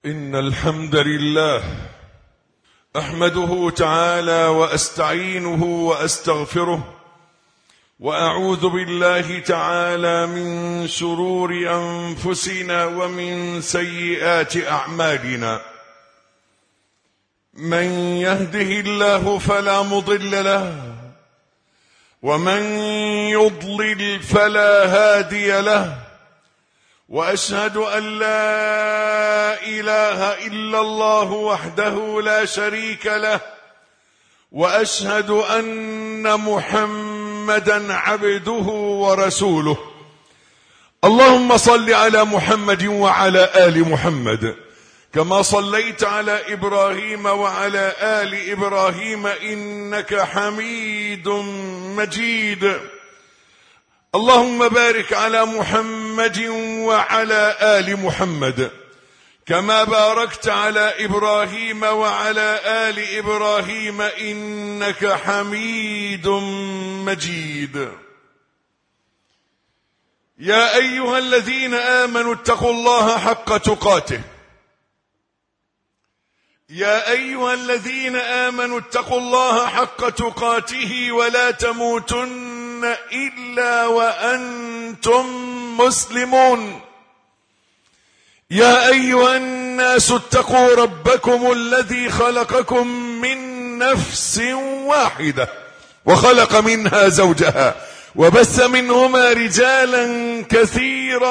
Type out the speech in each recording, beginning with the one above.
إن الحمد لله أحمده تعالى وأستعينه وأستغفره وأعوذ بالله تعالى من شرور أنفسنا ومن سيئات أعمالنا. من يهده الله فلا مضل له ومن يضلل فلا هادي له، وأشهد أن لا إله إلا الله وحده لا شريك له، وأشهد أن محمدا عبده ورسوله. اللهم صل على محمد وعلى آل محمد كما صليت على إبراهيم وعلى آل إبراهيم إنك حميد مجيد. اللهم بارك على محمد وعلى آل محمد كما باركت على إبراهيم وعلى آل إبراهيم إنك حميد مجيد. يا أيها الذين آمنوا اتقوا الله حق تقاته. يا أيها الذين آمنوا اتقوا الله حق تقاته ولا تموتن إلا وأنتم مسلمون. يا أيها الناس اتقوا ربكم الذي خلقكم من نفس واحدة وخلق منها زوجها وبث منهما رجالا كثيرا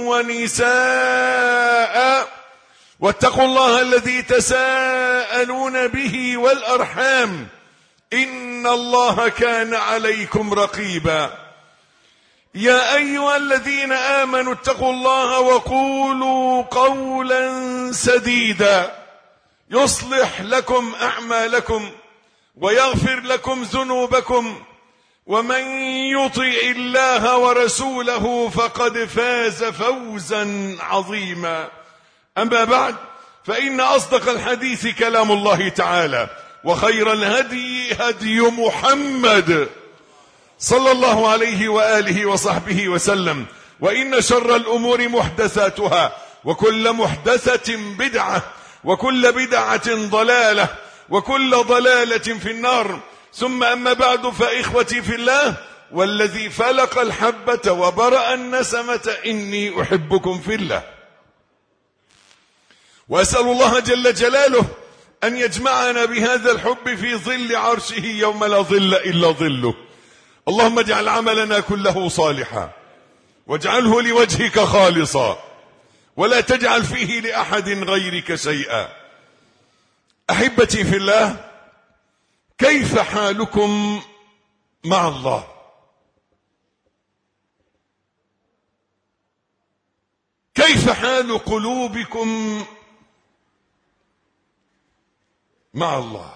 ونساء، واتقوا الله الذي تساءلون به والأرحام إن الله كان عليكم رقيبا. يا أيها الذين آمنوا اتقوا الله وقولوا قولا سديدا يصلح لكم أعمالكم ويغفر لكم ذنوبكم، ومن يطع الله ورسوله فقد فاز فوزا عظيما. أما بعد، فإن أصدق الحديث كلام الله تعالى، وخير الهدي هدي محمد صلى الله عليه وآله وصحبه وسلم، وإن شر الأمور محدثاتها، وكل محدثة بدعة، وكل بدعة ضلالة، وكل ضلالة في النار. ثم أما بعد، فإخوتي في الله والذي فلق الحبة وبرأ النسمة إني أحبكم في الله، وأسأل الله جل جلاله أن يجمعنا بهذا الحب في ظل عرشه يوم لا ظل إلا ظله. اللهم اجعل عملنا كله صالحا واجعله لوجهك خالصا ولا تجعل فيه لأحد غيرك شيئا. أحبتي في الله، كيف حالكم مع الله؟ كيف حال قلوبكم مع الله؟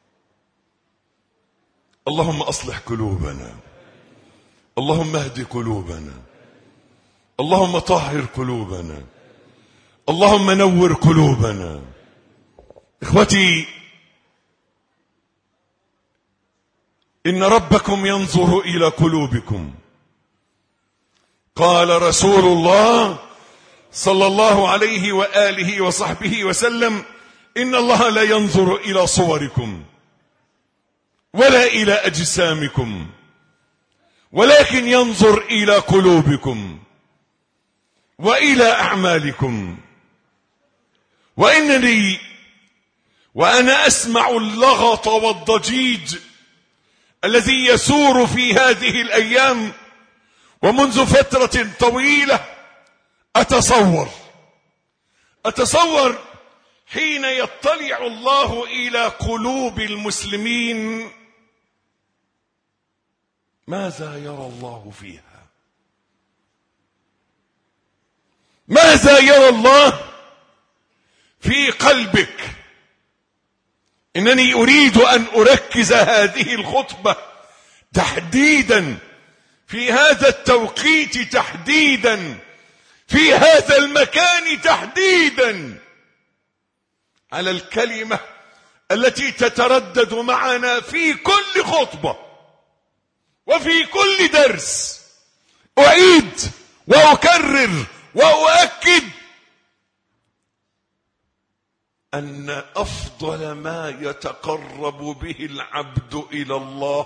اللهم أصلح قلوبنا، اللهم اهد قلوبنا، اللهم طهر قلوبنا، اللهم نور قلوبنا. إخوتي، إن ربكم ينظر إلى قلوبكم. قال رسول الله صلى الله عليه وآله وصحبه وسلم: إن الله لا ينظر إلى صوركم ولا إلى أجسامكم، ولكن ينظر إلى قلوبكم وإلى أعمالكم. وإنني وأنا أسمع اللغط والضجيج الذي يسور في هذه الأيام ومنذ فترة طويلة، أتصور حين يطلع الله إلى قلوب المسلمين ماذا يرى الله فيها؟ ماذا يرى الله في قلبك؟ إنني أريد أن أركز هذه الخطبة تحديدا في هذا التوقيت، تحديدا في هذا المكان، تحديدا على الكلمة التي تتردد معنا في كل خطبة وفي كل درس. أعيد وأكرر وأؤكد: أن أفضل ما يتقرب به العبد إلى الله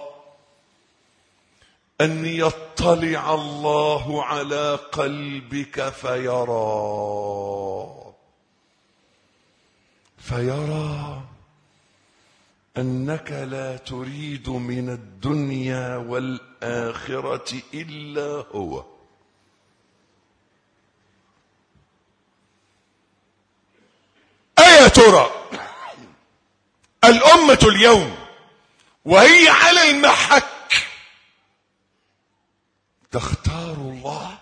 أن يطلع الله على قلبك فيرى أنك لا تريد من الدنيا والآخرة إلا هو. أيا ترى الأمة اليوم وهي على المحك تختار الله،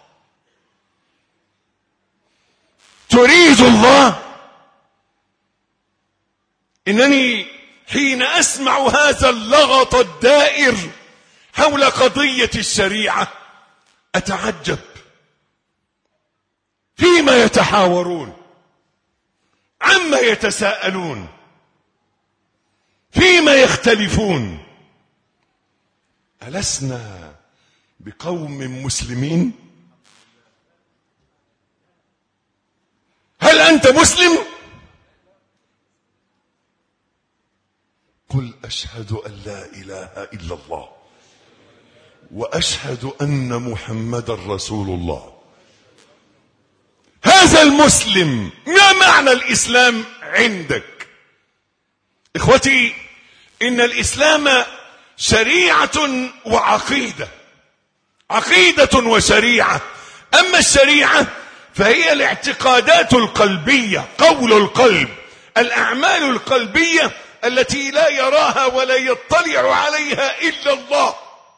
تريد الله؟ إنني حين أسمع هذا اللغط الدائر حول قضية الشريعة أتعجب فيما يتحاورون، عما يتساءلون، فيما يختلفون. ألسنا بقوم مسلمين؟ هل أنت مسلم؟ قل أشهد أن لا إله إلا الله وأشهد أن محمدا رسول الله. هذا المسلم. ما معنى الإسلام عندك؟ إخوتي، إن الإسلام شريعة وعقيدة، عقيدة وشريعة. أما الشريعة فهي الاعتقادات القلبية، قول القلب، الأعمال القلبية التي لا يراها ولا يطلع عليها إلا الله.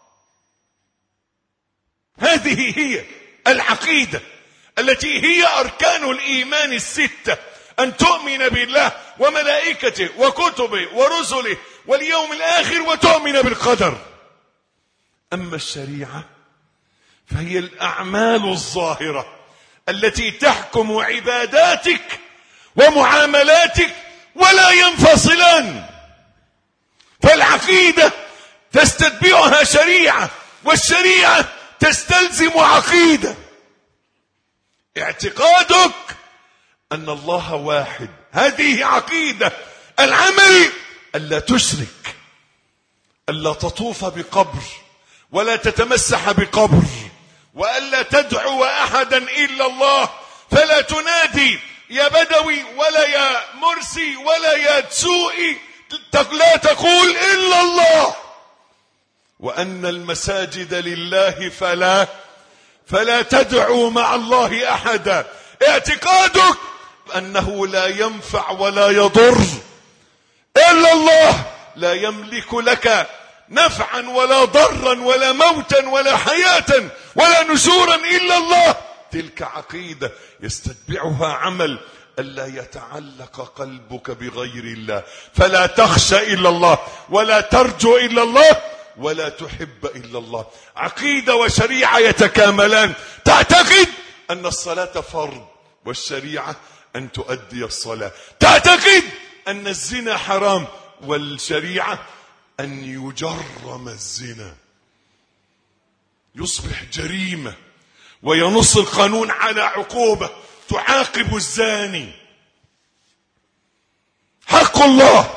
هذه هي العقيدة التي هي أركان الإيمان الستة: أن تؤمن بالله وملائكته وكتبه ورسله واليوم الآخر وتؤمن بالقدر. أما الشريعة فهي الأعمال الظاهرة التي تحكم عباداتك ومعاملاتك ولا ينفصلان. فالعقيدة تستتبعها شريعة، والشريعة تستلزم عقيدة. اعتقادك أن الله واحد، هذه عقيدة. العمل ألا تشرك، ألا تطوف بقبر ولا تتمسح بقبر، وألا تدعو أحدا إلا الله، فلا تنادي يا بدوي ولا يا مرسي ولا يا تسوئي، لا تقول إلا الله. وأن المساجد لله فلا تدعو مع الله أحدا. اعتقادك أنه لا ينفع ولا يضر إلا الله، لا يملك لك نفعا ولا ضرا ولا موتا ولا حياة ولا نشورا إلا الله. تلك عقيدة يستتبعها عمل ألا يتعلق قلبك بغير الله، فلا تخشى إلا الله ولا ترجو إلا الله ولا تحب إلا الله. عقيدة وشريعة يتكاملان. تعتقد أن الصلاة فرض، والشريعة أن تؤدي الصلاة. تعتقد أن الزنا حرام، والشريعة أن يجرم الزنا، يصبح جريمة، وينص القانون على عقوبة تعاقب الزاني. حق الله.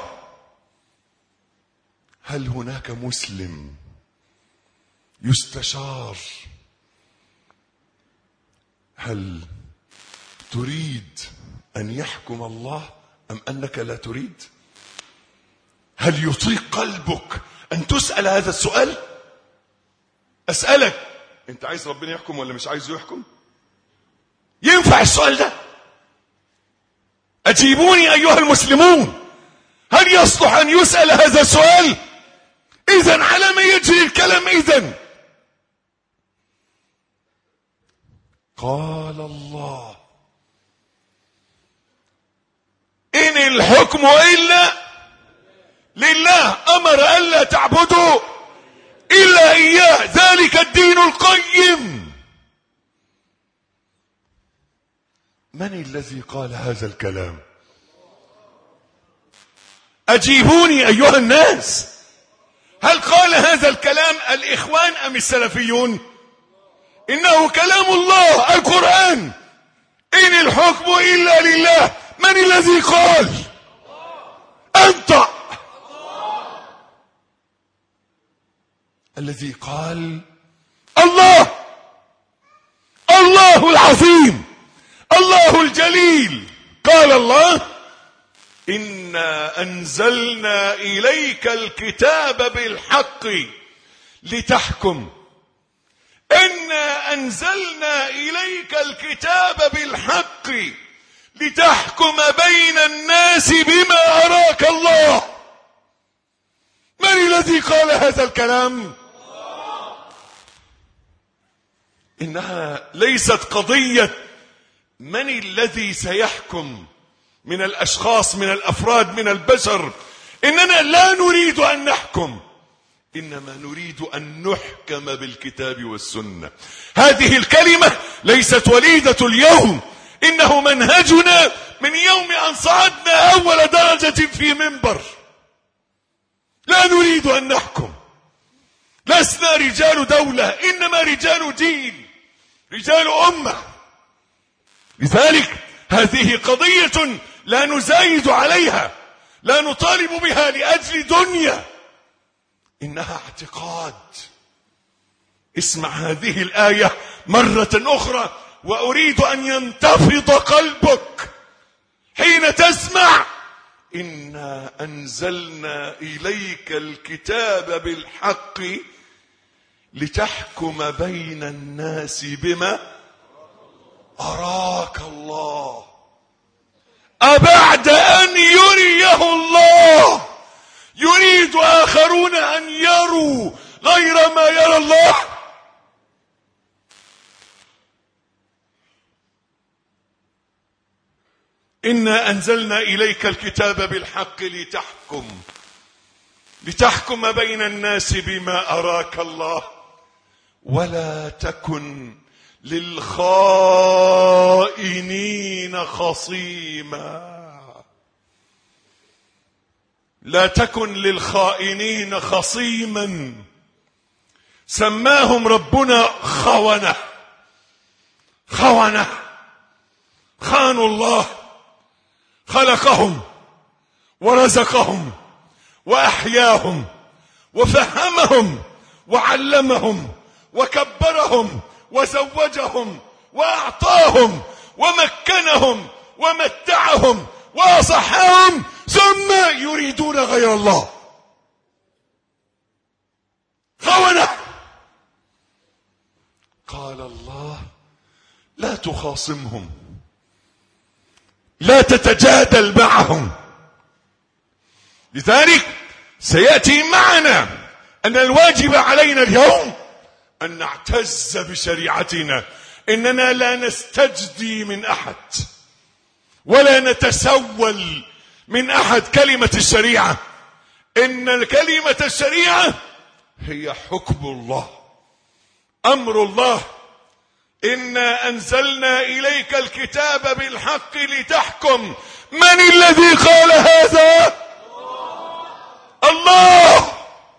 هل هناك مسلم يستشار؟ هل تريد أن يحكم الله أم أنك لا تريد؟ هل يطيق قلبك أن تسأل هذا السؤال؟ أسألك، أنت عايز ربنا يحكم ولا مش عايزه يحكم؟ ينفع السؤال ده؟ أجيبوني أيها المسلمون، هل يصلح أن يسأل هذا السؤال؟ إذن على ما يجري الكلام؟ إذن قال الله: إن الحكم إلا لله، أمر ألا تعبدوا إلا إياه، ذلك الدين القيم. من الذي قال هذا الكلام؟ أجيبوني أيها الناس، هل قال هذا الكلام الإخوان أم السلفيون؟ إنه كلام الله، القرآن. إن الحكم إلا لله. من الذي قال؟ الذي قال: الله العظيم، الله الجليل. قال الله: إنا أنزلنا إليك الكتاب بالحق لتحكم. إنا أنزلنا إليك الكتاب بالحق لتحكم بين الناس بما أراك الله. من الذي قال هذا الكلام؟ إنها ليست قضية من الذي سيحكم من الأشخاص، من الأفراد، من البشر. إننا لا نريد أن نحكم، إنما نريد أن نحكم بالكتاب والسنة. هذه الكلمة ليست وليدة اليوم، إنه منهجنا من يوم أن صعدنا أول درجة في منبر. لا نريد أن نحكم، لسنا رجال دولة، إنما رجال دين، رجال أمة. لذلك هذه قضية لا نزايد عليها، لا نطالب بها لأجل دنيا، إنها اعتقاد. اسمع هذه الآية مرة أخرى، وأريد أن ينتفض قلبك حين تسمع: إنا أنزلنا إليك الكتاب بالحق لتحكم بين الناس بما أراك الله. أبعد أن يريه الله يريد آخرون أن يروا غير ما يرى الله؟ إنا أنزلنا إليك الكتاب بالحق لتحكم بين الناس بما أراك الله ولا تكن للخائنين خصيما. لا تكن للخائنين خصيما. سماهم ربنا خونة، خانوا الله، خلقهم ورزقهم وأحياهم وفهمهم وعلمهم وكبرهم وزوجهم وأعطاهم ومكنهم ومتعهم وأصحهم، ثم يريدون غير الله. خونة. قال الله: لا تخاصمهم، لا تتجادل معهم. لذلك سيأتي معنا أن الواجب علينا اليوم أن نعتز بشريعتنا. إننا لا نستجدي من أحد ولا نتسول من أحد كلمة الشريعة. إن كلمة الشريعة هي حكم الله، أمر الله. إنا أنزلنا إليك الكتاب بالحق لتحكم. من الذي قال هذا؟ الله.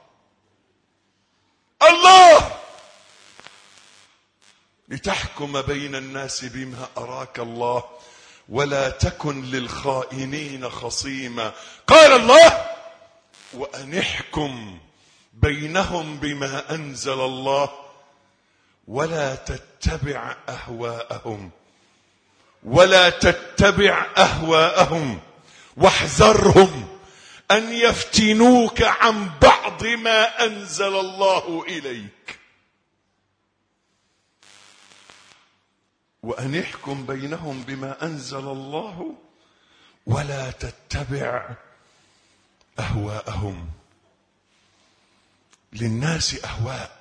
لتحكم بين الناس بما أراك الله ولا تكن للخائنين خصيما. قال الله: وأن احكم بينهم بما أنزل الله ولا تتبع أهواءهم واحذرهم أن يفتنوك عن بعض ما أنزل الله إليك. وأن احكم بينهم بما أنزل الله ولا تتبع أهواءهم. للناس أهواء.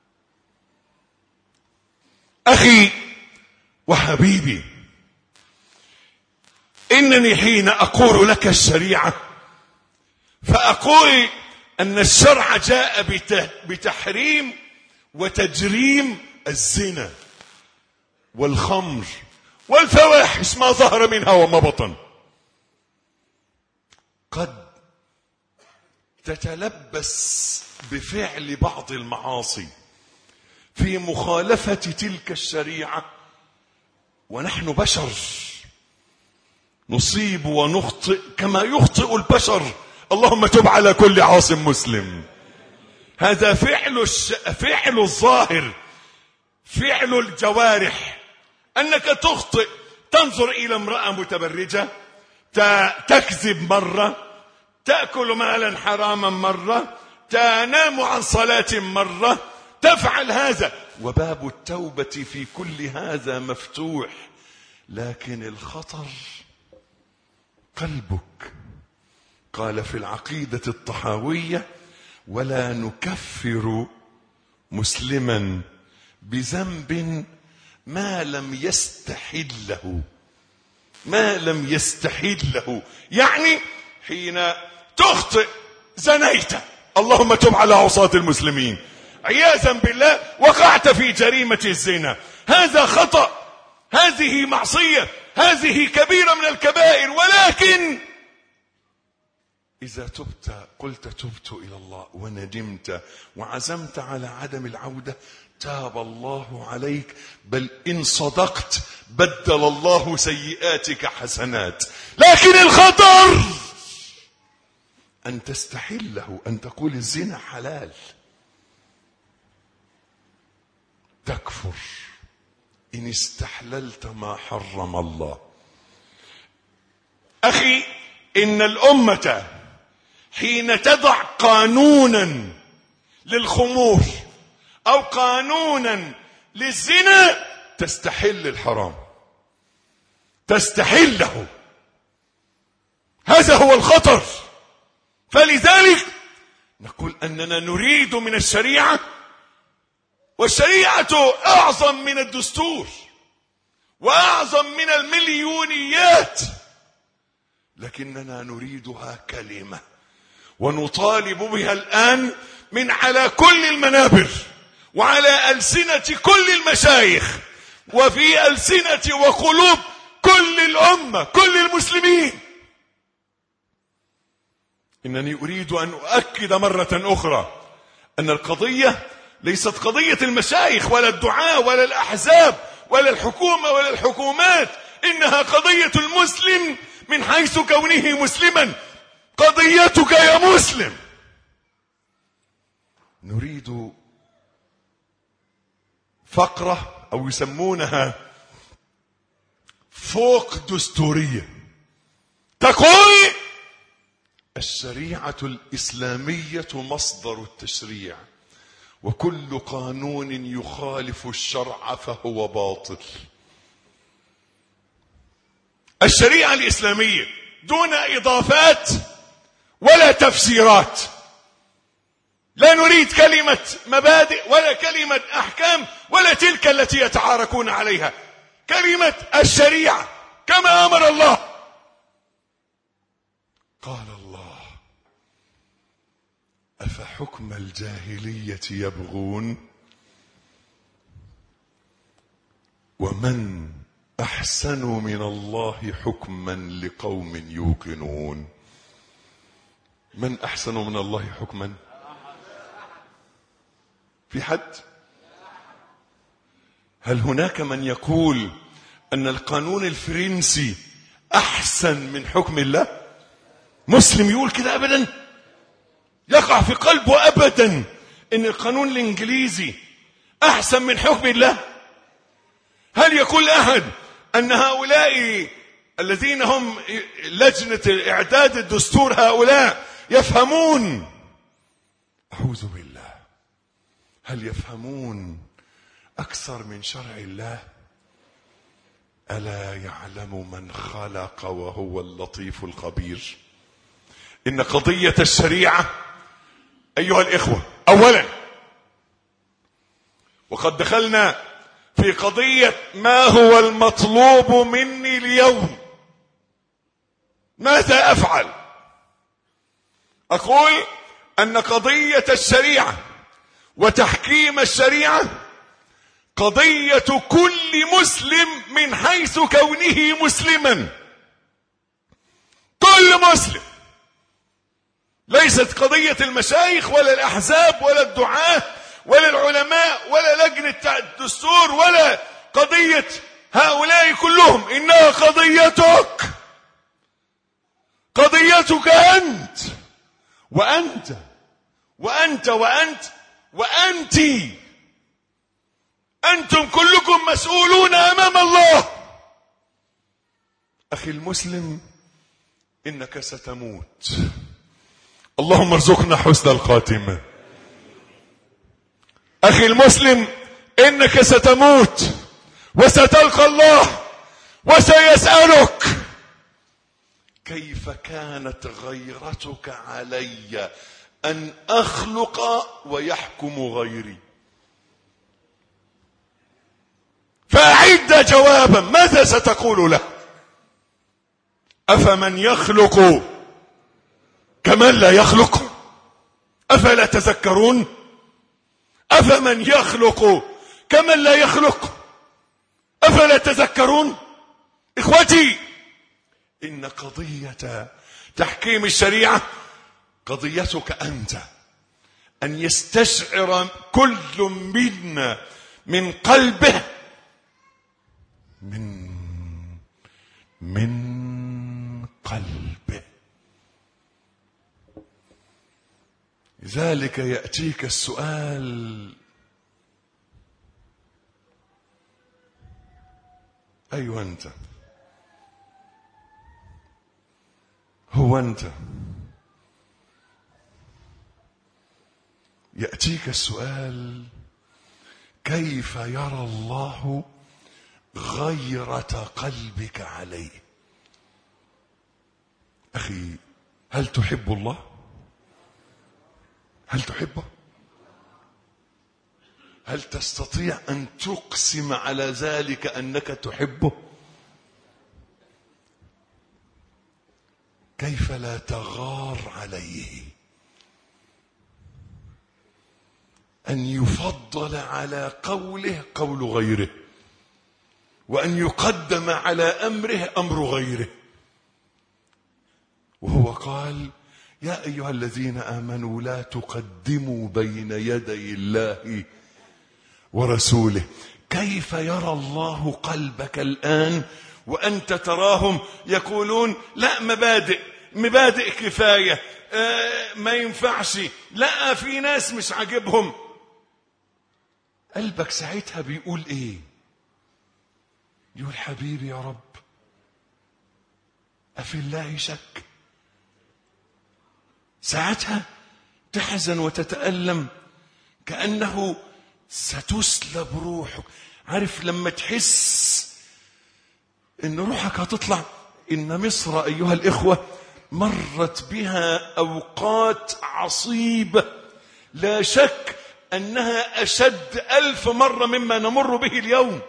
أخي وحبيبي، إنني حين أقول لك الشريعة فأقول أن الشرع جاء بتحريم وتجريم الزنا والخمر والفواحش ما ظهر منها وما بطن. قد تتلبس بفعل بعض المعاصي في مخالفة تلك الشريعة، ونحن بشر نصيب ونخطئ كما يخطئ البشر. اللهم تب على كل عاصم مسلم. هذا فعل الظاهر، فعل الجوارح. أنك تخطئ، تنظر إلى امرأة متبرجة، تكذب مرة، تأكل مالا حراما مرة، تنام عن صلاة مرة، تفعل هذا، وباب التوبة في كل هذا مفتوح. لكن الخطر قلبك. قال في العقيدة الطحاوية: ولا نكفر مسلما بذنب ما لم يستحله. ما لم يستحله يعني حين تخطئ، زنيت، اللهم تب على عصاة المسلمين، عياذا بالله وقعت في جريمة الزنا، هذا خطأ، هذه معصية، هذه كبيرة من الكبائر. ولكن إذا تبت، قلت تبت إلى الله وندمت وعزمت على عدم العودة، تاب الله عليك، بل إن صدقت بدل الله سيئاتك حسنات. لكن الخطر أن تستحله، أن تقول الزنا حلال، تكفر إن استحللت ما حرم الله. أخي، إن الأمة حين تضع قانونا للخمور أو قانونا للزنا تستحل الحرام، تستحله. هذا هو الخطر. فلذلك نقول أننا نريد من الشريعة، والشريعة أعظم من الدستور وأعظم من المليونيات، لكننا نريدها كلمة، ونطالب بها الآن من على كل المنابر وعلى ألسنة كل المشايخ وفي ألسنة وقلوب كل الأمة، كل المسلمين. إنني أريد أن أؤكد مرة أخرى أن القضية ليست قضية المشايخ ولا الدعاة ولا الأحزاب ولا الحكومة ولا الحكومات، إنها قضية المسلم من حيث كونه مسلما. قضيتك يا مسلم. نريد فقرة أو يسمونها فوق دستورية، تقول الشريعة الإسلامية مصدر التشريع، وكل قانون يخالف الشرع فهو باطل. الشريعة الإسلامية دون إضافات ولا تفسيرات. لا نريد كلمة مبادئ ولا كلمة أحكام ولا تلك التي يتعاركون عليها، كلمة الشريعة كما أمر الله. قال الله: أفحكم الجاهلية يبغون ومن أحسن من الله حكما لقوم يوقنون. من أحسن من الله حكما؟ في حد؟ هل هناك من يقول أن القانون الفرنسي أحسن من حكم الله؟ مسلم يقول كده؟ أبدا. يقع في قلبه أبدا أن القانون الإنجليزي أحسن من حكم الله. هل يقول أحد أن هؤلاء الذين هم لجنة إعداد الدستور هؤلاء يفهمون؟ أعوذ بالله. هل يفهمون أكثر من شرع الله؟ ألا يعلم من خلق وهو اللطيف الخبير. إن قضية الشريعة أيها الإخوة، أولا وقد دخلنا في قضية ما هو المطلوب مني اليوم، ماذا أفعل؟ أقول أن قضية الشريعة وتحكيم الشريعة قضية كل مسلم من حيث كونه مسلما. كل مسلم، ليست قضية المشايخ ولا الأحزاب ولا الدعاة ولا العلماء ولا لجنة الدستور ولا قضية هؤلاء كلهم، إنها قضيتك، قضيتك أنت وأنت وأنت وأنت وأنت، أنتم كلكم مسؤولون أمام الله. أخي المسلم، إنك ستموت، اللهم ارزقنا حسن الخاتمة. أخي المسلم، إنك ستموت وستلقى الله وسيسألك كيف كانت غيرتك علي أن أخلق ويحكم غيري. فأعد جوابا، ماذا ستقول له؟ أفمن يخلق كمن لا يخلق؟ أفلا تذكرون؟ أفمن يخلق كمن لا يخلق؟ أفلا تذكرون؟ إخوتي، إن قضية تحكيم الشريعة قضيتك أنت، أن يستشعر كل منا من قلبه من قلبه. لذلك يأتيك السؤال: أيوة أنت، هو أنت، يأتيك السؤال: كيف يرى الله غيرة قلبك عليه؟ أخي، هل تحب الله؟ هل تحبه؟ هل تستطيع أن تقسم على ذلك أنك تحبه؟ كيف لا تغار عليه أن يفضل على قوله قول غيره، وأن يقدم على أمره أمر غيره؟ وهو قال: يا أيها الذين آمنوا لا تقدموا بين يدي الله ورسوله. كيف يرى الله قلبك الآن وأنت تراهم يقولون: لا، مبادئ كفاية، ما ينفعش، لا، في ناس مش عاجبهم. قلبك ساعتها بيقول ايه؟ يقول: حبيبي يا رب، أفي الله شك. ساعتها تحزن وتتألم كأنه ستسلب روحك. عارف لما تحس ان روحك هتطلع؟ ان مصر ايها الاخوة مرت بها اوقات عصيبة، لا شك انها اشد 1000 مرة مما نمر به اليوم،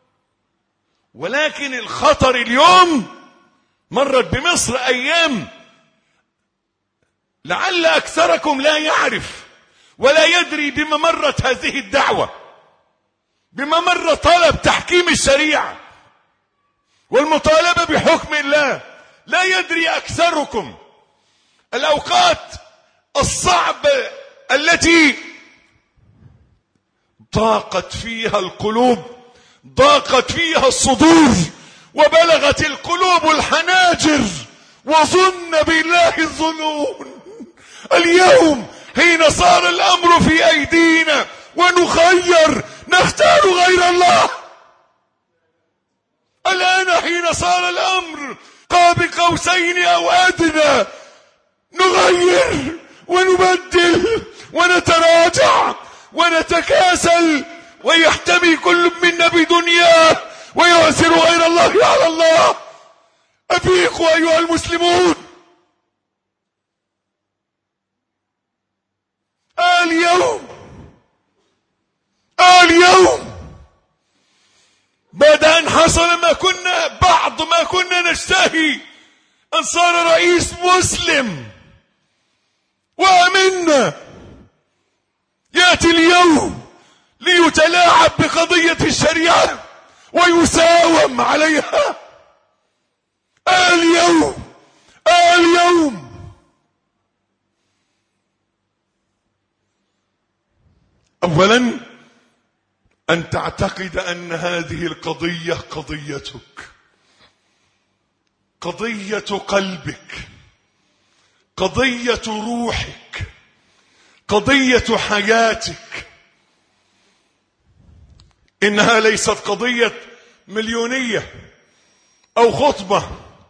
ولكن الخطر اليوم مرت بمصر ايام لعل اكثركم لا يعرف ولا يدري بما مرت هذه الدعوة، بما مر طلب تحكيم الشريعة والمطالبة بحكم الله. لا يدري أكثركم الأوقات الصعبة التي ضاقت فيها القلوب، ضاقت فيها الصدور، وبلغت القلوب الحناجر، وظن بالله الظنون. اليوم حين صار الأمر في أيدينا ونخير نختار غير الله. الآن حين صار الأمر قاب قوسين أو أدنى نغير ونبدل ونتراجع ونتكاسل، ويحتمي كل منا بدنياه ويؤثر غير الله على الله. أفيقوا أيها المسلمون. اليوم بعد أن حصل بعض ما كنا نشتهي، أن صار رئيس مسلم وأمنا، يأتي اليوم ليتلاعب بقضية الشريعة ويساوم عليها. اليوم أولا أن تعتقد أن هذه القضية قضيتك، قضية قلبك، قضية روحك، قضية حياتك. إنها ليست قضية مليونية أو خطبة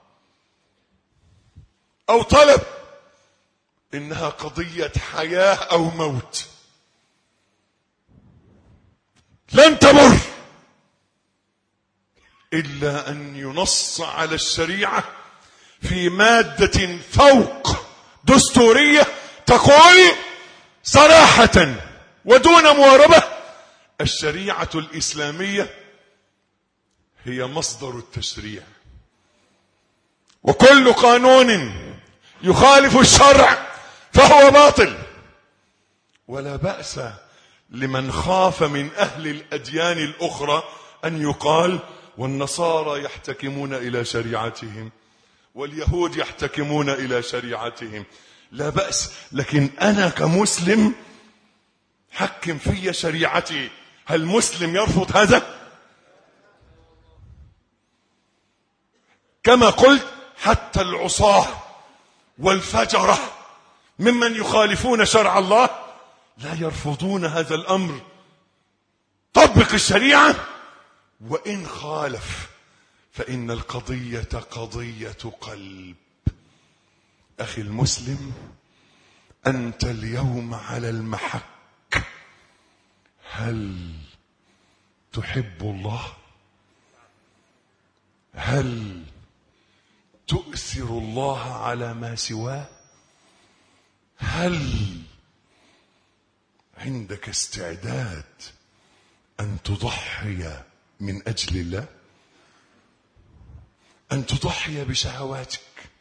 أو طلب، إنها قضية حياة أو موت. لن تمر إلا أن ينص على الشريعة في مادة فوق دستورية تقول صراحة ودون مواربة: الشريعة الإسلامية هي مصدر التشريع، وكل قانون يخالف الشرع فهو باطل. ولا بأس لمن خاف من أهل الأديان الأخرى أن يقال: والنصارى يحتكمون إلى شريعتهم واليهود يحتكمون إلى شريعتهم. لا بأس، لكن أنا كمسلم حكم في شريعتي. هل مسلم يرفض هذا؟ كما قلت، حتى العصاة والفجرة ممن يخالفون شرع الله لا يرفضون هذا الأمر. طبق الشريعة، وإن خالف فإن القضية قضية قلب. أخي المسلم، أنت اليوم على المحك. هل تحب الله؟ هل تؤثر الله على ما سواه؟ هل عندك استعداد أن تضحي من أجل الله؟ أن تضحي بشهواتك،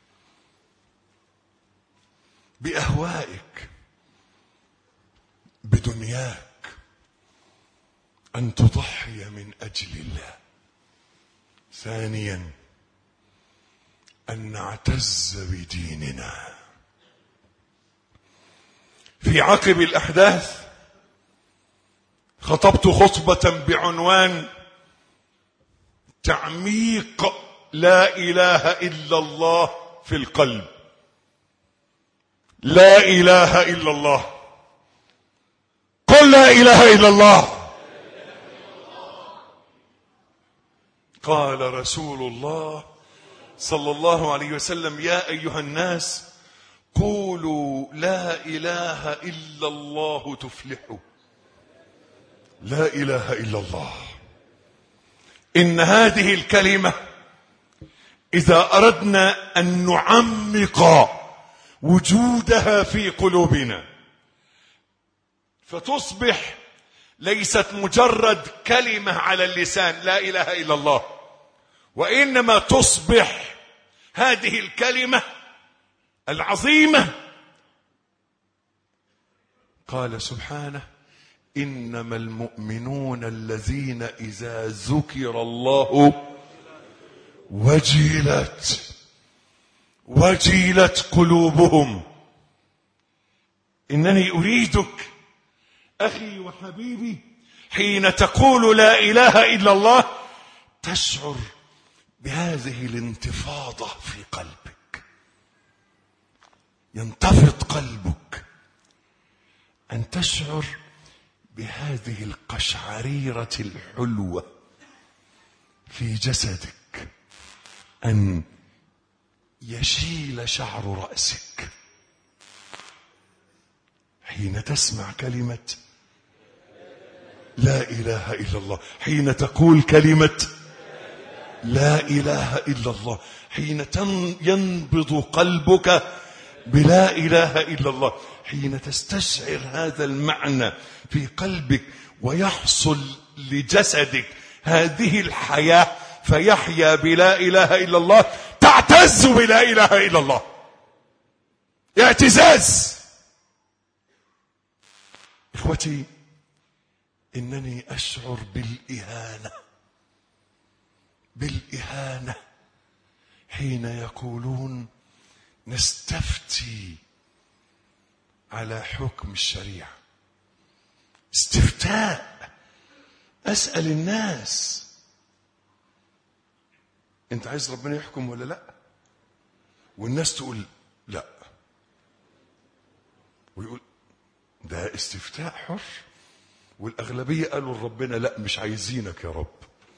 بأهوائك، بدنياك، أن تضحي من أجل الله. ثانيا، أن نعتز بديننا. في عقب الأحداث خطبت خطبة بعنوان تعميق لا إله إلا الله في القلب. لا إله إلا الله. قل لا إله إلا الله. قال رسول الله صلى الله عليه وسلم: يا أيها الناس قولوا لا إله إلا الله تفلحوا. لا إله إلا الله. إن هذه الكلمة إذا أردنا أن نعمق وجودها في قلوبنا فتصبح ليست مجرد كلمة على اللسان لا إله إلا الله، وإنما تصبح هذه الكلمة العظيمة. قال سبحانه: إنما المؤمنون الذين إذا ذكر الله وجلت قلوبهم. إنني أريدك أخي وحبيبي حين تقول لا إله إلا الله تشعر بهذه الانتفاضة في قلبك، ينتفض قلبك، أن تشعر بهذه القشعريرة الحلوة في جسدك، أن يشيل شعر رأسك حين تسمع كلمة لا إله إلا الله، حين تقول كلمة لا إله إلا الله، حين ينبض قلبك بلا إله إلا الله، حين تستشعر هذا المعنى في قلبك ويحصل لجسدك هذه الحياة فيحيا بلا إله إلا الله، تعتز بلا إله إلا الله. اعتزاز. إخوتي، إنني أشعر بالإهانة حين يقولون نستفتي على حكم الشريعة. استفتاء، أسأل الناس: أنت عايز ربنا يحكم ولا لا؟ والناس تقول لا، ويقول ده استفتاء حر، والأغلبية قالوا لربنا لا مش عايزينك يا رب.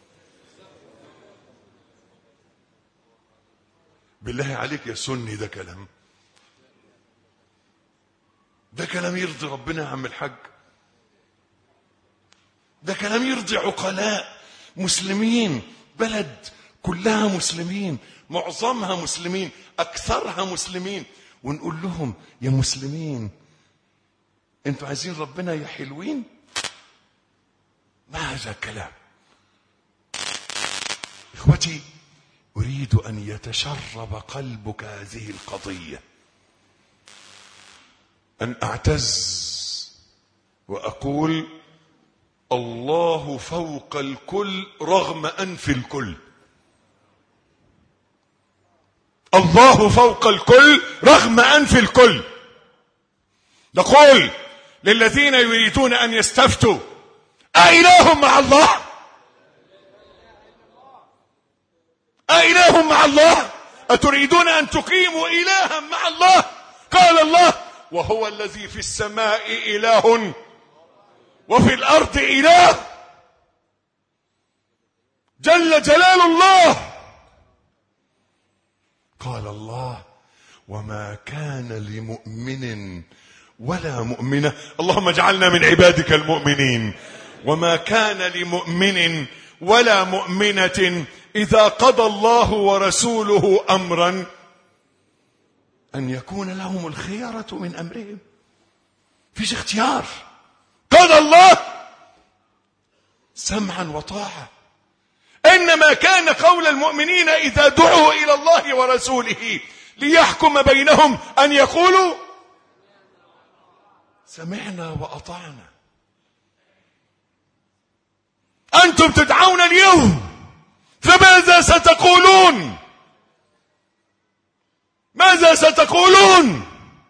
بالله عليك يا سني، ده كلام يرضي ربنا يا عم الحاج؟ ده كلام يرضي عقلاء مسلمين، بلد كلها مسلمين، معظمها مسلمين، أكثرها مسلمين، ونقول لهم يا مسلمين انتوا عايزين ربنا يا حلوين؟ ما هذا الكلام؟ إخوتي، أريد أن يتشرب قلبك هذه القضية، أن أعتز وأقول الله فوق الكل رغم أنف الكل. الله فوق الكل رغم أنف الكل. نقول للذين يريدون أن يستفتوا: أإله مع الله؟ أإله مع الله؟ أتريدون أن تقيموا إلها مع الله؟ قال الله: وهو الذي في السماء إله وفي الأرض إله، جل جلال الله. قال الله: وما كان لمؤمن ولا مؤمنة، اللهم اجعلنا من عبادك المؤمنين، وما كان لمؤمن ولا مؤمنة إذا قضى الله ورسوله أمرا أن يكون لهم الخيرة من أمرهم. فيش اختيار. قال الله: سمعا وطاعة. إنما كان قول المؤمنين إذا دعوا إلى الله ورسوله ليحكم بينهم أن يقولوا سمعنا وأطعنا. أنتم تدعون اليوم، فماذا ستقولون؟ ماذا ستقولون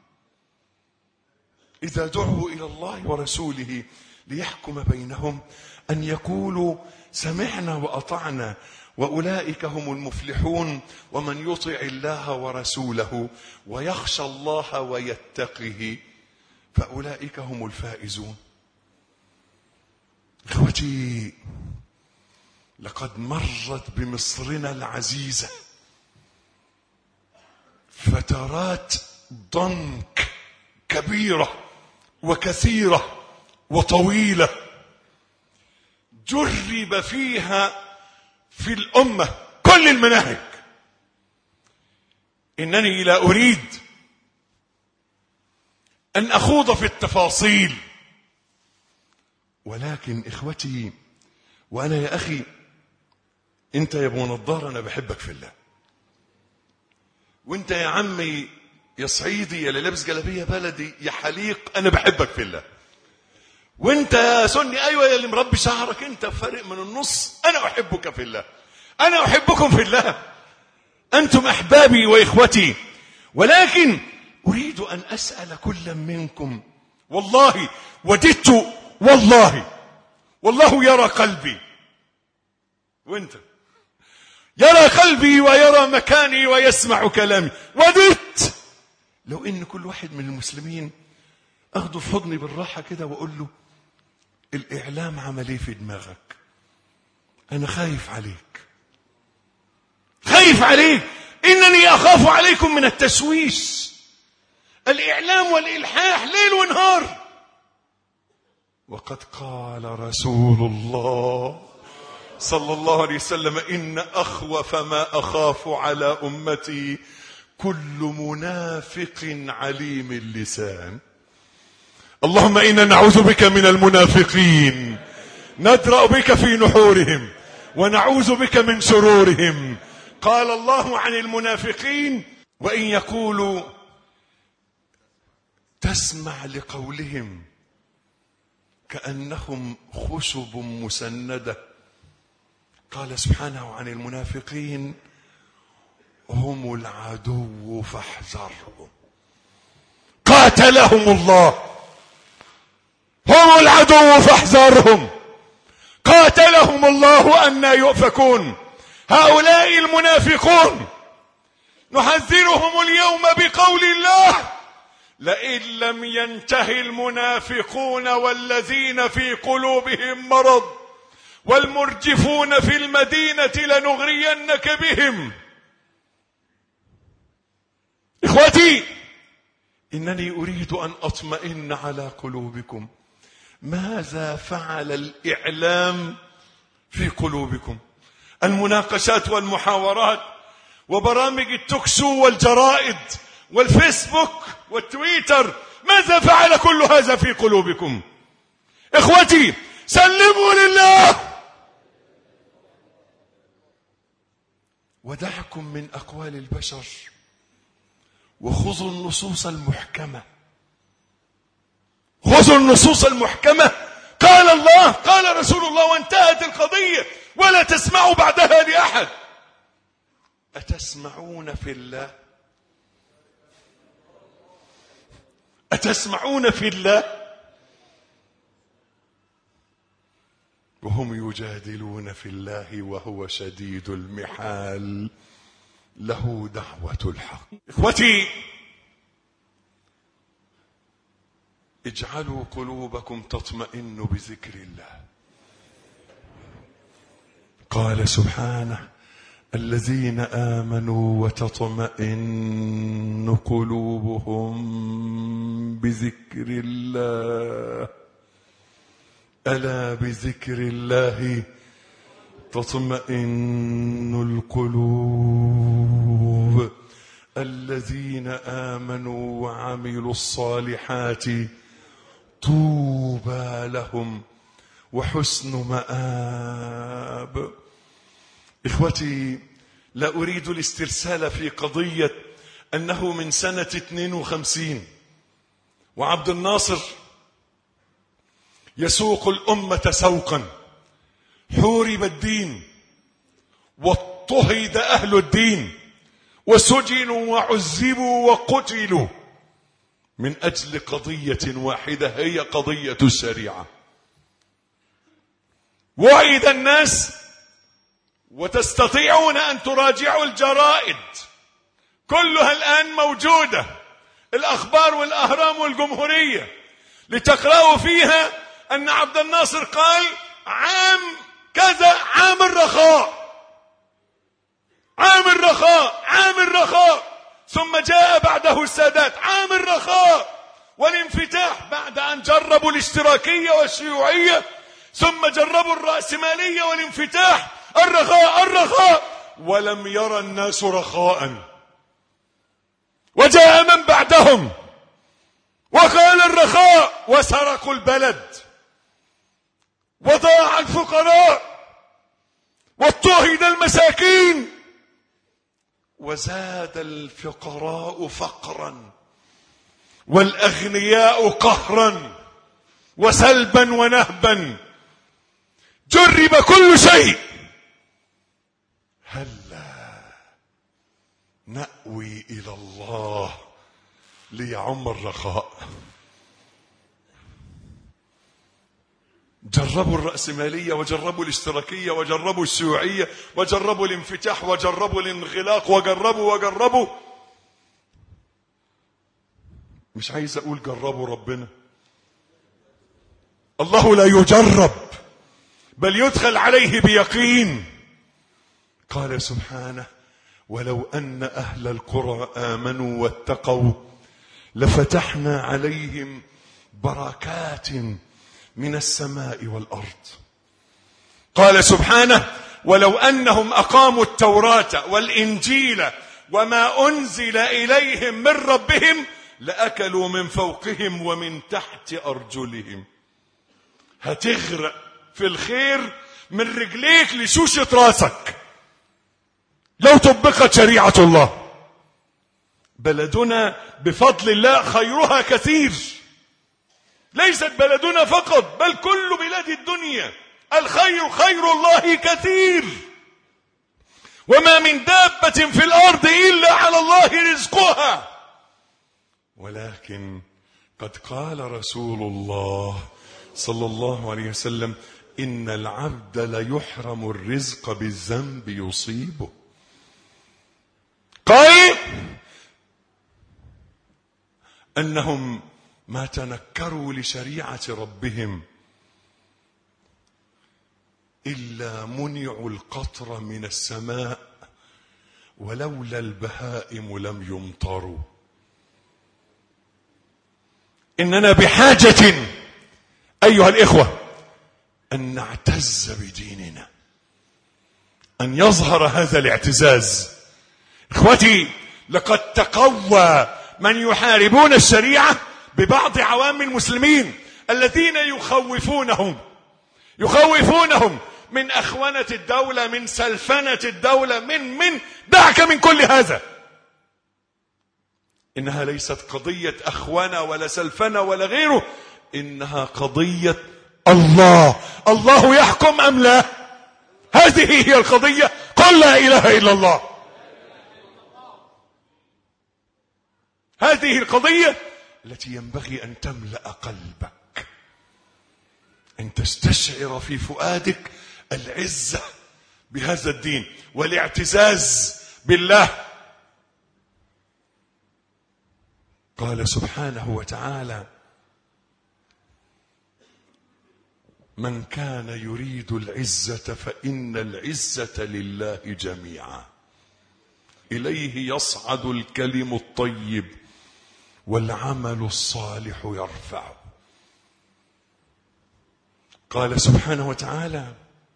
إذا دعوا إلى الله ورسوله ليحكم بينهم أن يقولوا سمعنا وأطعنا وأولئك هم المفلحون ومن يطع الله ورسوله ويخشى الله ويتقه فأولئك هم الفائزون. إخوتي، لقد مرت بمصرنا العزيزة فترات ضنك كبيرة وكثيرة وطويلة جرب فيها في الأمة كل المناهج. إنني لا أريد أن أخوض في التفاصيل، ولكن إخوتي، وأنا يا أخي، أنت يا أبو نضار أنا بحبك في الله، وأنت يا عمي يا صعيدي يا اللي لابس جلابية بلدي يا حليق أنا بحبك في الله، وأنت يا سني أيوة يا اللي مربي شعرك أنت فرق من النص أنا أحبك في الله، أنا أحبكم في الله، أنتم أحبابي وإخوتي. ولكن أريد أن أسأل كل منكم، والله وددت، والله يرى قلبي، وانت يرى قلبي ويرى مكاني ويسمع كلامي. وددت لو ان كل واحد من المسلمين اخده في حضني بالراحة كده واقول له الاعلام عمل ايه في دماغك؟ انا خايف عليك، انني اخاف عليكم من التشويش، الاعلام والالحاح ليل ونهار. وقد قال رسول الله صلى الله عليه وسلم: إن أخوف ما أخاف على أمتي كل منافق عليم اللسان. اللهم إنا نعوذ بك من المنافقين، ندرأ بك في نحورهم ونعوذ بك من شرورهم. قال الله عن المنافقين: وإن يقولوا تسمع لقولهم كأنهم خشب مسندة. قال سبحانه عن المنافقين: هم العدو فاحذرهم. قاتلهم الله. هم العدو فاحذرهم. قاتلهم الله أنى يؤفكون. هؤلاء المنافقون نحذرهم اليوم بقول الله: لئن لم ينتهي المنافقون والذين في قلوبهم مرض والمرجفون في المدينة لنغرينك بهم. إخوتي، إنني أريد أن أطمئن على قلوبكم. ماذا فعل الإعلام في قلوبكم؟ المناقشات والمحاورات وبرامج التوكسو والجرائد والفيسبوك والتويتر، ماذا فعل كل هذا في قلوبكم؟ إخوتي، سلموا لله. ودعكم من أقوال البشر وخذوا النصوص المحكمة. خذوا النصوص المحكمة. قال الله قال رسول الله وانتهت القضية، ولا تسمعوا بعدها لأحد. أتسمعون في الله؟ أتسمعون في الله؟ وهم يجادلون في الله وهو شديد المحال، له دعوة الحق. إخوتي، اجعلوا قلوبكم تطمئن بذكر الله. قال سبحانه: الذين آمنوا وتطمئن قلوبهم بذكر الله، ألا بذكر الله تطمئن القلوب. الذين آمنوا وعملوا الصالحات طوبى لهم وحسن مآب. إخوتي، لا أريد الاسترسال في قضية أنه من سنة 52 وعبد الناصر يسوق الأمة سوقا، حورب الدين واضطهد أهل الدين وسجنوا وعذبوا وقتلوا من أجل قضية واحدة، هي قضية الشريعة. وعد الناس، وتستطيعون أن تراجعوا الجرائد كلها الآن موجودة، الأخبار والأهرام والجمهورية، لتقرأوا فيها أن عبد الناصر قال عام كذا عام الرخاء، عام الرخاء، عام الرخاء، ثم جاء بعده السادات عام الرخاء والانفتاح بعد أن جربوا الاشتراكية والشيوعية، ثم جربوا الرأسمالية والانفتاح، الرخاء الرخاء، ولم يرى الناس رخاء. وجاء من بعدهم وقال الرخاء، وسرقوا البلد وضاع الفقراء واضطهد المساكين وزاد الفقراء فقرا والأغنياء قهرا وسلبا ونهبا. جرب كل شيء. هلا نأوي إلى الله ليعم الرخاء. جربوا الرأسمالية وجربوا الاشتراكية وجربوا الشيوعية وجربوا الانفتاح وجربوا الانغلاق وجربوا. مش عايز أقول جربوا ربنا، الله لا يجرب بل يدخل عليه بيقين. قال سبحانه: ولو أن أهل القرى آمنوا واتقوا لفتحنا عليهم بركات من السماء والأرض. قال سبحانه: ولو أنهم أقاموا التوراة والإنجيل وما أنزل إليهم من ربهم لأكلوا من فوقهم ومن تحت أرجلهم. هتغرق في الخير من رجليك لشوشة راسك لو طبقت شريعة الله. بلدنا بفضل الله خيرها كثير، ليست بلدنا فقط بل كل بلاد الدنيا، الخير خير الله كثير. وما من دابة في الأرض إلا على الله رزقها. ولكن قد قال رسول الله صلى الله عليه وسلم: إن العبد ليحرم الرزق بالذنب يصيبه. قال: أنهم ما تنكروا لشريعة ربهم إلا منعوا القطر من السماء ولولا البهائم لم يمطروا. إننا بحاجة أيها الإخوة أن نعتز بديننا، أن يظهر هذا الاعتزاز. إخوتي، لقد تقوى من يحاربون الشريعة ببعض عوام المسلمين الذين يخوفونهم من أخونة الدولة، من سلفنة الدولة، من دعك من كل هذا. إنها ليست قضية أخونة ولا سلفنة ولا غيره، إنها قضية الله يحكم أم لا؟ هذه هي القضية. قل لا إله إلا الله. هذه القضية التي ينبغي أن تملأ قلبك، أن تستشعر في فؤادك العزة بهذا الدين والاعتزاز بالله. قال سبحانه وتعالى: من كان يريد العزة فإن العزة لله جميعا إليه يصعد الكلم الطيب والعمل الصالح يرفعه. قال سبحانه وتعالى: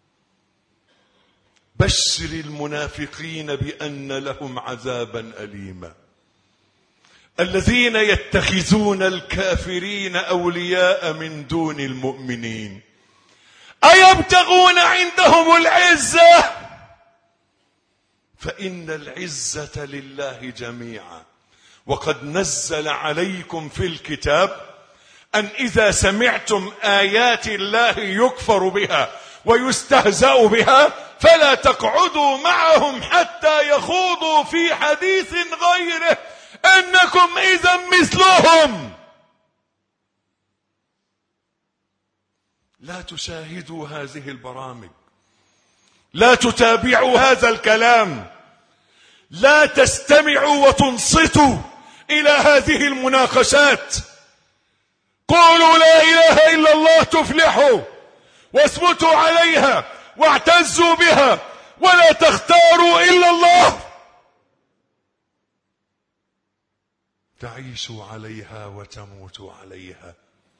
بشر المنافقين بأن لهم عذابا أليما الذين يتخذون الكافرين أولياء من دون المؤمنين أيبتغون عندهم العزة فإن العزة لله جميعا. وقد نزل عليكم في الكتاب أن إذا سمعتم آيات الله يكفر بها ويستهزأ بها فلا تقعدوا معهم حتى يخوضوا في حديث غيره إنكم إذا مثلهم. لا تشاهدوا هذه البرامج، لا تتابعوا هذا الكلام، لا تستمعوا وتنصتوا إلى هذه المناقشات. قولوا لا إله إلا الله تفلحوا، واثبتوا عليها واعتزوا بها، ولا تختاروا إلا الله. تعيشوا عليها وتموتوا عليها،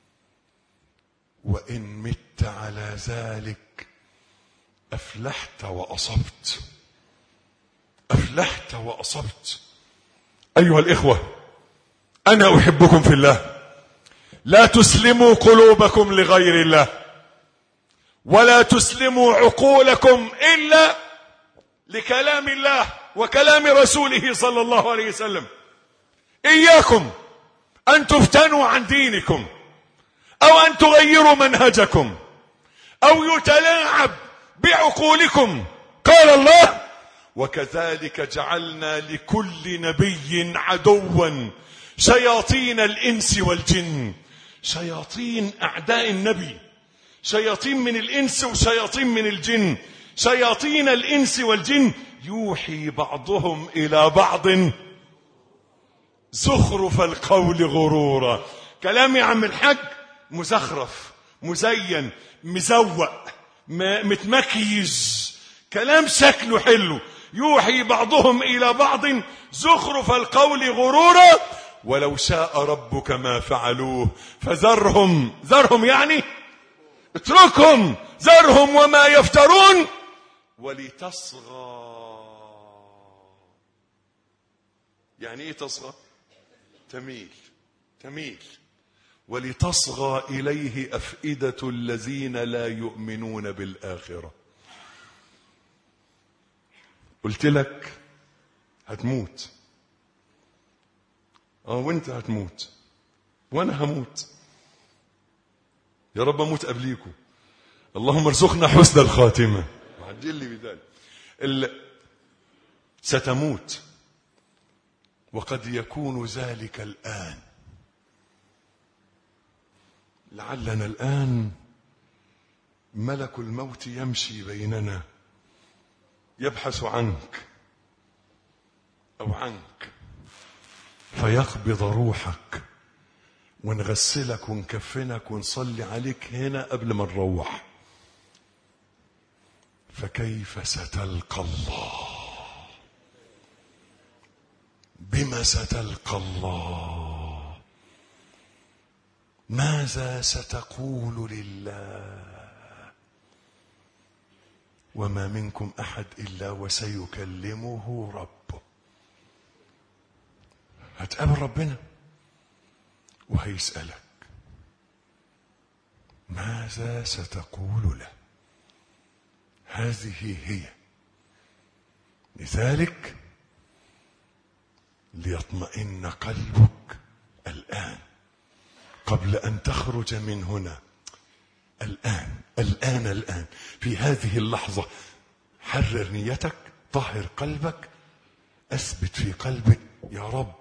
وإن مت على ذلك أفلحت وأصبت. أفلحت وأصبت. أيها الإخوة، أنا أحبكم في الله. لا تسلموا قلوبكم لغير الله، ولا تسلموا عقولكم إلا لكلام الله وكلام رسوله صلى الله عليه وسلم. إياكم أن تفتنوا عن دينكم، أو أن تغيروا منهجكم، أو يتلاعب بعقولكم. قال الله: وكذلك جعلنا لكل نبي عدوا شياطين الإنس والجن. شياطين أعداء النبي، شياطين من الإنس وشياطين من الجن. شياطين الإنس والجن يوحي بعضهم إلى بعض زخرف القول غرورا. كلام يا عم الحاج مزخرف، مزين، مزوق، متمكيز، كلام شكله حلو. يوحي بعضهم إلى بعض زخرف القول غرورا ولو شاء ربك ما فعلوه فذرهم يعني اتركهم، ذرهم وما يفترون ولتصغى. يعني ايه تصغى؟ تميل. ولتصغى إليه أفئدة الذين لا يؤمنون بالآخرة. قلت لك هتموت، وانت هتموت، وانا هموت. يا رب اموت قبليكم. اللهم ارزقنا حسن الخاتمة. عجل لي بذلك. ستموت، وقد يكون ذلك الآن. لعلنا الآن ملك الموت يمشي بيننا يبحث عنك أو عنك فيقبض روحك ونغسلك ونكفنك ونصلي عليك هنا قبل ما نروح. فكيف ستلقى الله؟ بما ستلقى الله؟ ماذا ستقول لله؟ وما منكم أحد إلا وسيكلمه ربه. هتقابل ربنا وهيسألك ماذا ستقول له. هذه هي. لذلك ليطمئن قلبك الآن قبل أن تخرج من هنا. الآن في هذه اللحظة حرر نيتك، طهر قلبك، أثبت في قلبك يا رب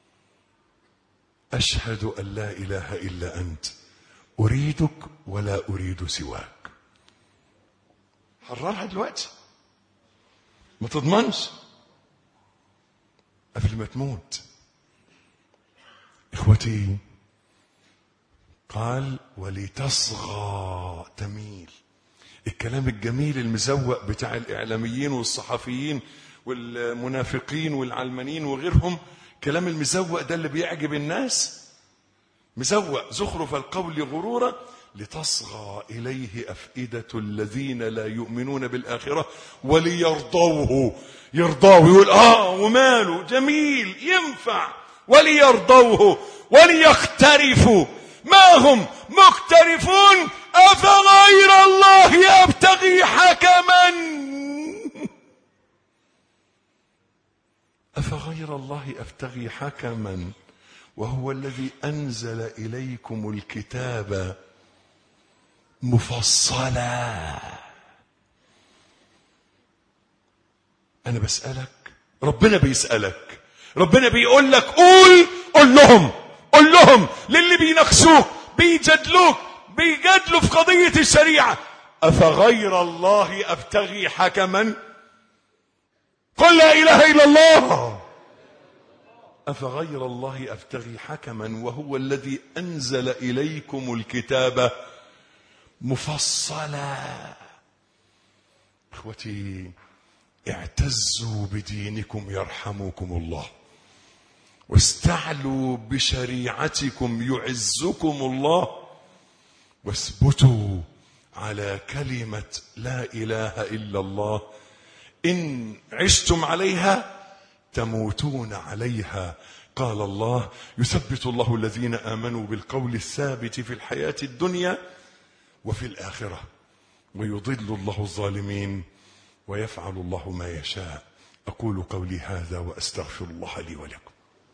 أشهد أن لا إله إلا أنت، أريدك ولا أريد سواك. حررها دلوقتي، ما تضمنش قبل ما تموت. إخوتي، قال ولتصغى، تميل. الكلام الجميل المزوق بتاع الإعلاميين والصحفيين والمنافقين والعلمانيين وغيرهم، كلام المزوق ده اللي بيعجب الناس، مزوق زخرف القول غرورا. لتصغى إليه أفئدة الذين لا يؤمنون بالآخرة وليرضوه. يرضوه، يقول وماله جميل ينفع، وليرضوه وليخترفوا ما هم مقترفون أفغير الله أبتغي حكما. أفغير الله أبتغي حكما وهو الذي أنزل إليكم الكتاب مفصلا. أنا بسألك، ربنا بيسألك، ربنا بيقول لك قول لهم للي بينقصوك بيجادلوك بيجادلوا في قضية الشريعة، أفغير الله أبتغي حكما؟ قل لا إله إلا الله. أفغير الله أبتغي حكما وهو الذي أنزل إليكم الكتاب مفصلا. اخوتي، اعتزوا بدينكم يرحمكم الله، واستعلوا بشريعتكم يعزكم الله، واثبتوا على كلمة لا إله إلا الله. إن عشتم عليها تموتون عليها. قال الله: يثبت الله الذين آمنوا بالقول الثابت في الحياة الدنيا وفي الآخرة، ويضل الله الظالمين، ويفعل الله ما يشاء. أقول قولي هذا وأستغفر الله لي ولكم.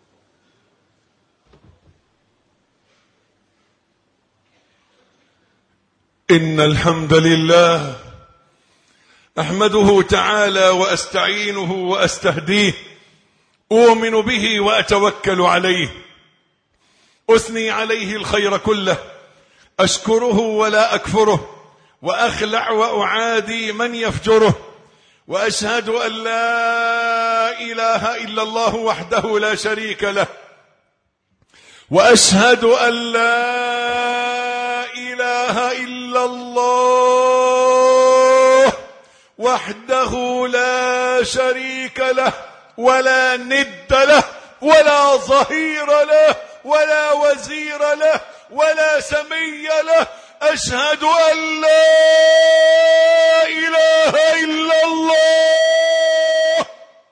إن الحمد لله أحمده تعالى وأستعينه وأستهديه، أؤمن به وأتوكل عليه، أثني عليه الخير كله، أشكره ولا أكفره، وأخلع وأعادي من يفجره، وأشهد أن لا إله إلا الله وحده لا شريك له، وأشهد أن لا إله إلا الله وحده لا شريك له، ولا ند له، ولا ظهير له، ولا وزير له، ولا سمي له. أشهد أن لا إله إلا الله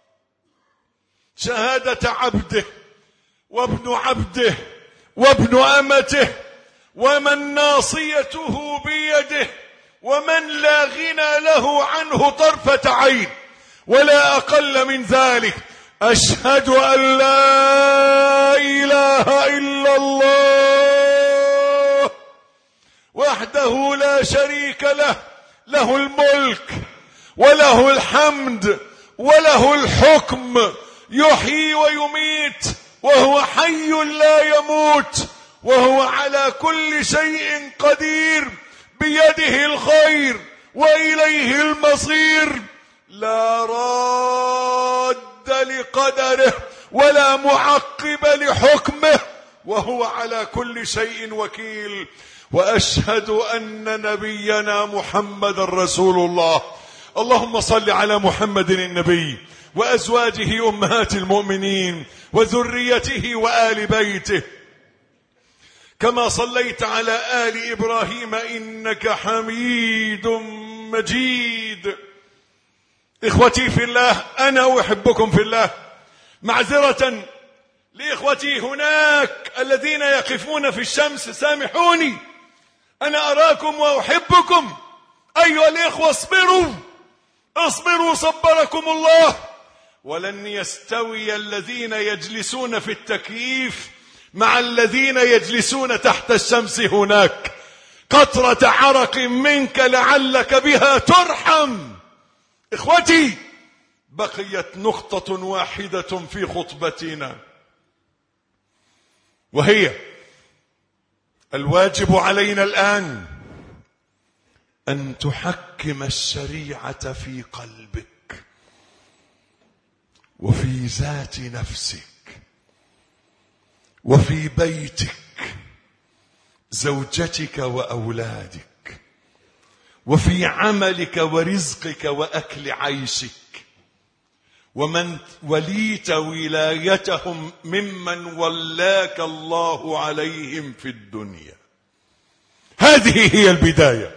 شهادة عبده وابن عبده وابن أمته، ومن ناصيته بيده، ومن لا غنى له عنه طرفة عين ولا أقل من ذلك. أشهد أن لا إله إلا الله وحده لا شريك له، له الملك وله الحمد وله الحكم، يحيي ويميت وهو حي لا يموت، وهو على كل شيء قدير، بيده الخير وإليه المصير. لا راد لقدره ولا معقب لحكمه، وهو على كل شيء وكيل. وأشهد أن نبينا محمد رسول الله. اللهم صل على محمد النبي وأزواجه أمهات المؤمنين وذريته وآل بيته كما صليت على آل إبراهيم إنك حميد مجيد. إخوتي في الله، أنا أحبكم في الله. معذرة لإخوتي هناك الذين يقفون في الشمس، سامحوني، أنا أراكم وأحبكم. أيها الإخوة اصبروا صبركم الله. ولن يستوي الذين يجلسون في التكييف مع الذين يجلسون تحت الشمس هناك. قطرة عرق منك لعلك بها ترحم. إخوتي، بقيت نقطة واحدة في خطبتنا، وهي الواجب علينا الآن أن تحكم الشريعة في قلبك وفي ذات نفسك وفي بيتك، زوجتك وأولادك، وفي عملك ورزقك وأكل عيشك، ومن وليت ولايتهم ممن ولاك الله عليهم في الدنيا. هذه هي البداية.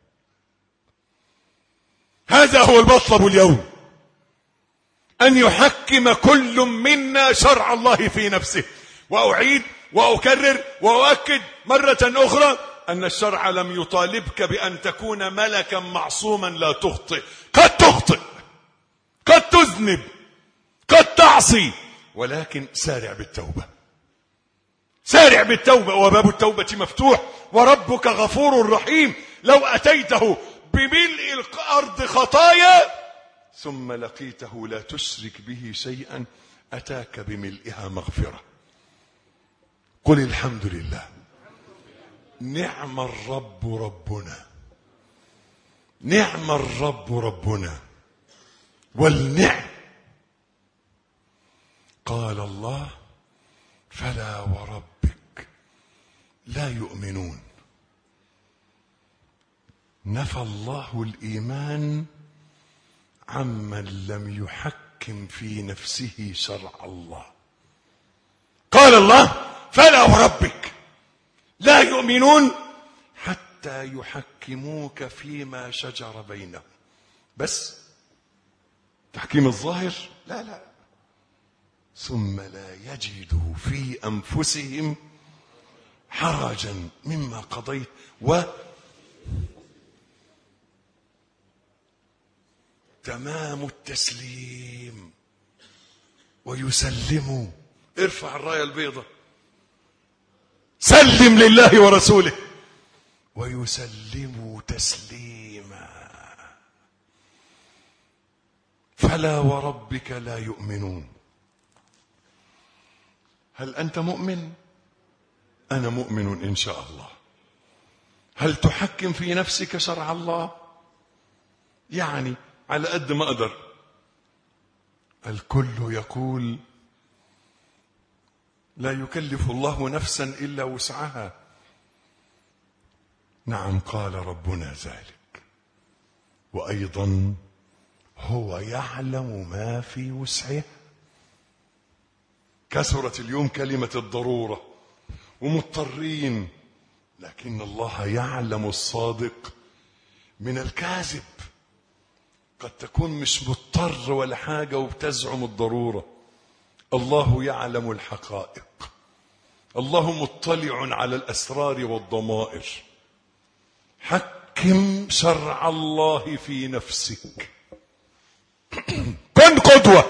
هذا هو المطلب اليوم، أن يحكم كل منا شرع الله في نفسه. وأعيد وأكرر وأؤكد مرة أخرى أن الشرع لم يطالبك بأن تكون ملكا معصوما لا تخطئ. قد تخطئ، قد تذنب، قد تعصي، ولكن سارع بالتوبة. سارع بالتوبة، وباب التوبة مفتوح، وربك غفور رحيم. لو أتيته بملء الأرض خطايا ثم لقيته لا تشرك به شيئا أتاك بملئها مغفرة. قل الحمد لله، نعم الرب ربنا، نعم الرب ربنا والنعم. قال الله: فلا وربك لا يؤمنون. نفى الله الإيمان عمن لم يحكم في نفسه شرع الله. قال الله: فلا وربك لا يؤمنون حتى يحكموك فيما شجر بينهم. بس تحكيم الظاهر؟ لا. ثم لا يجدوا في أنفسهم حرجا مما قضيت تمام التسليم ويسلموا. ارفع الراية البيضاء، سلم لله ورسوله، ويسلموا تسليما. فلا وربك لا يؤمنون. هل أنت مؤمن؟ أنا مؤمن إن شاء الله. هل تحكم في نفسك شرع الله؟ يعني على قد ما أقدر. الكل يقول: لا يكلف الله نفسا إلا وسعها. نعم، قال ربنا ذلك، وأيضا هو يعلم ما في وسعه. كثرت اليوم كلمة الضرورة ومضطرين، لكن الله يعلم الصادق من الكاذب. قد تكون مش مضطر ولا حاجة وبتزعم الضرورة. الله يعلم الحقائق، الله مطلع على الأسرار والضمائر. حكم شرع الله في نفسك. كن قدوة.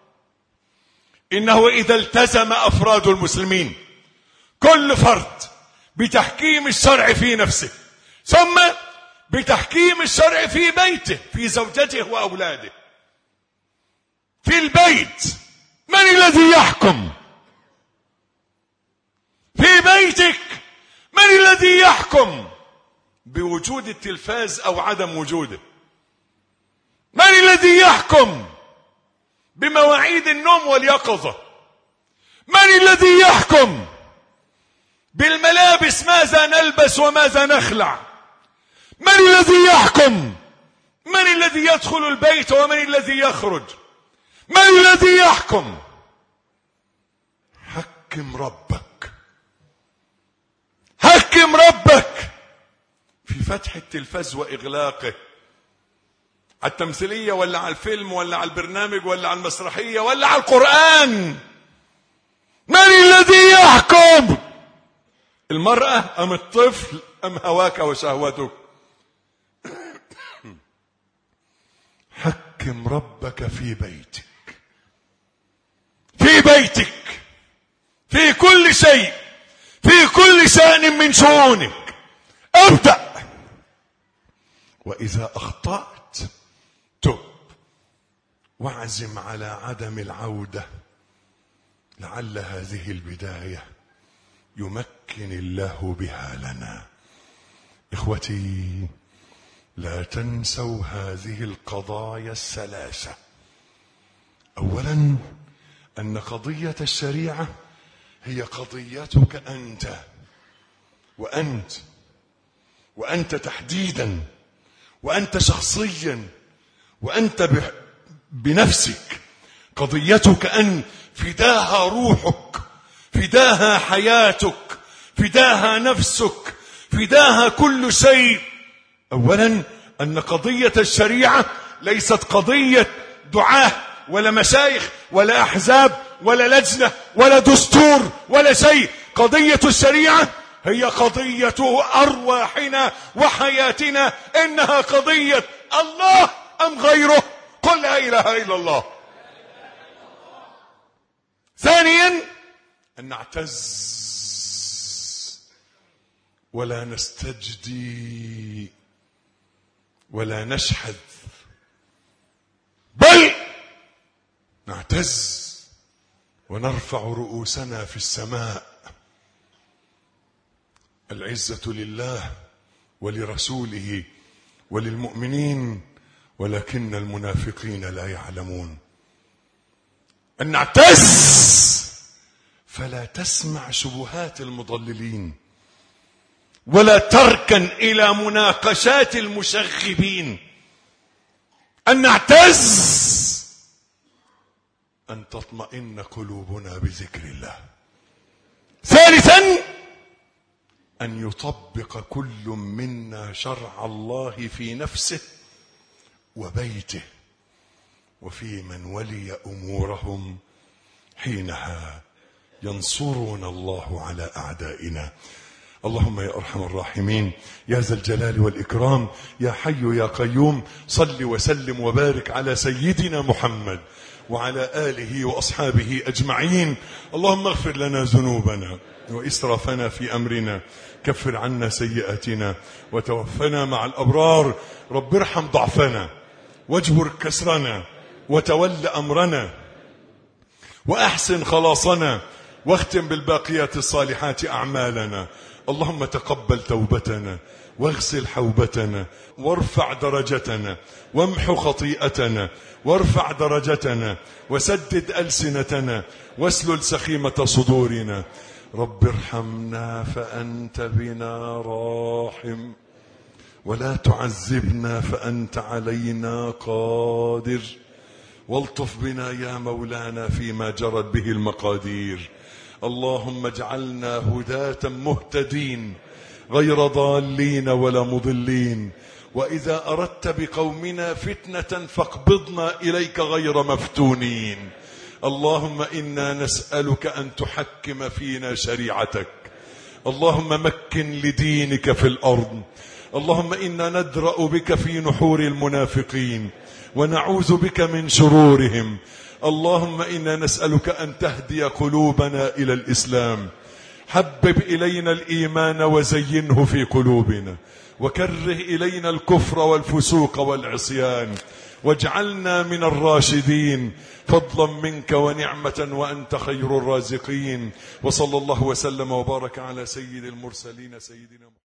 إنه إذا التزم أفراد المسلمين كل فرد بتحكيم الشرع في نفسه، ثم بتحكيم الشرع في بيته، في زوجته وأولاده. في البيت من الذي يحكم؟ في بيتك من الذي يحكم بوجود التلفاز أو عدم وجوده؟ من الذي يحكم بمواعيد النوم واليقظة؟ من الذي يحكم بالملابس ماذا نلبس وماذا نخلع؟ من الذي يحكم؟ من الذي يدخل البيت ومن الذي يخرج؟ من الذي يحكم؟ حكم ربك، حكم ربك في فتح التلفاز وإغلاقه، على التمثيلية ولا على الفيلم ولا على البرنامج ولا على المسرحية ولا على القرآن. من الذي يحكم؟ المرأة أم الطفل أم هواك وشهوتك؟ حكم ربك في بيتك، في بيتك، في كل شيء، في كل شأن من شؤونك. ابدأ، وإذا أخطأت تب واعزم على عدم العودة، لعل هذه البداية يمكن الله بها لنا. إخوتي، لا تنسوا هذه القضايا الثلاثة. أولا، أن قضية الشريعة هي قضيتك أنت، وأنت تحديدا، وأنت شخصيا، وأنت بنفسك. قضيتك أن فداها روحك، فداها حياتك، فداها نفسك، فداها كل شيء. أولا، أن قضية الشريعة ليست قضية دعاة ولا مشايخ ولا أحزاب ولا لجنة ولا دستور ولا شيء. قضية الشريعة هي قضية أرواحنا وحياتنا. إنها قضية الله أم غيره؟ قل لا إله إلا الله. ثانيا، أن نعتز ولا نستجدي ولا نشحذ، بل نعتز ونرفع رؤوسنا في السماء. العزة لله ولرسوله وللمؤمنين، ولكن المنافقين لا يعلمون. أن نعتز فلا تسمع شبهات المضللين، ولا تركن إلى مناقشات المشغبين. أن نعتز أن تطمئن قلوبنا بذكر الله. ثالثا، أن يطبق كل منا شرع الله في نفسه وبيته وفي من ولي أمورهم، حينها ينصرون الله على أعدائنا. اللهم يا أرحم الراحمين، يا ذا الجلال والإكرام، يا حي يا قيوم، صل وسلم وبارك على سيدنا محمد وعلى آله وأصحابه أجمعين. اللهم اغفر لنا ذنوبنا وإسرافنا في أمرنا، كفر عنا سيئاتنا وتوفنا مع الأبرار. رب ارحم ضعفنا واجبر كسرنا وتول أمرنا وأحسن خلاصنا، واختم بالباقيات الصالحات أعمالنا. اللهم تقبل توبتنا واغسل حوبتنا وارفع درجتنا وامحو خطيئتنا وارفع درجتنا وسدد ألسنتنا واسلل سخيمة صدورنا. رب ارحمنا فأنت بنا راحم، ولا تعذبنا فأنت علينا قادر، والطف بنا يا مولانا فيما جرت به المقادير. اللهم اجعلنا هداة مهتدين غير ضالين ولا مضلين، وإذا أردت بقومنا فتنة فاقبضنا إليك غير مفتونين. اللهم إنا نسألك أن تحكم فينا شريعتك. اللهم مكن لدينك في الأرض. اللهم إنا ندرأ بك في نحور المنافقين ونعوذ بك من شرورهم. اللهم إنا نسألك أن تهدي قلوبنا إلى الإسلام. حبب إلينا الإيمان وزينه في قلوبنا، وكره إلينا الكفر والفسوق والعصيان، واجعلنا من الراشدين فضلا منك ونعمة وأنت خير الرازقين. وصلى الله وسلم وبارك على سيد المرسلين سيدنا محمد.